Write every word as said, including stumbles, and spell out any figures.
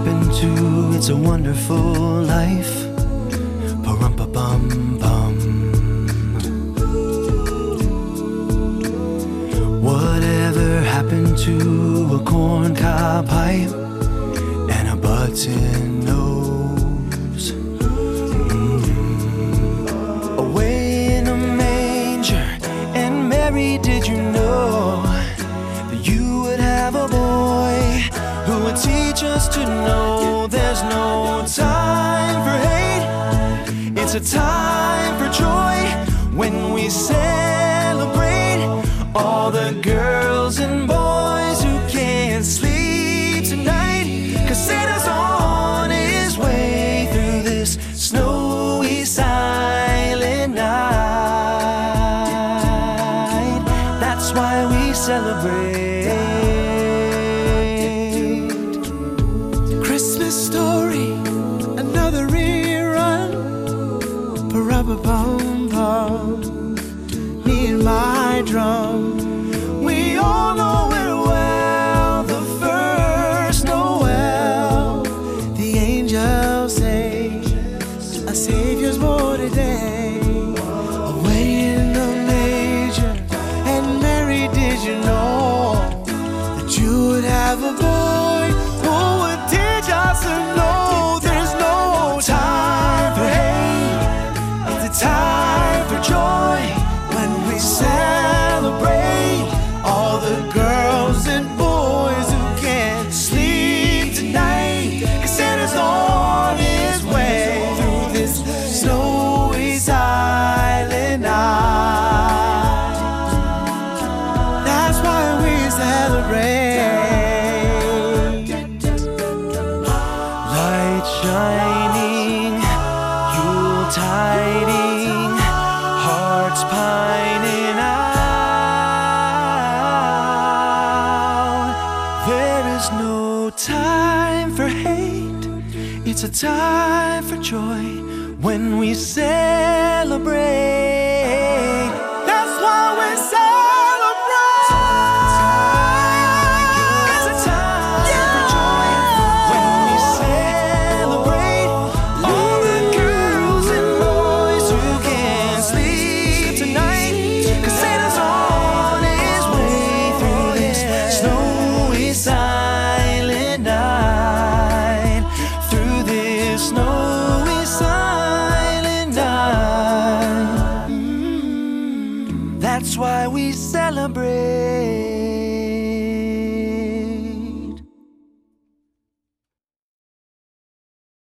happened to It's a Wonderful Life? Pa-rum-pa-bum-bum. Whatever happened to a corncob pipe and a button nose? Mm-hmm. Away in a manger, and Mary, did you know that you would have a boy who would teach us to know there's no time for hate? It's a time for joy when we celebrate all the girls and boys who can't sleep tonight, 'cause Santa's on his way through this snowy silent night. That's why we celebrate. Christmas Story, another rerun. Pa-ra-pa-pum-pum. Me and my drum. We all know it well. The first Noel, the angels say a Savior's born today. Away in the manger, and Mary, did you know that you would have a boy who would teach us to know there's no time for hate? It's a time for joy when we celebrate all the girls and boys who can't sleep tonight, 'cause Santa's on his way through this snowy silent night. That's why we celebrate. Light shining, Yule tiding, hearts pining out. There is no time for hate. It's a time for joy when we celebrate. That's why we celebrate. It's a time for joy when we celebrate all the girls and boys who can't sleep tonight, 'cause Santa's on his way through this snowy silent night. Through this snowy silent night. Mm, That's why we celebrate.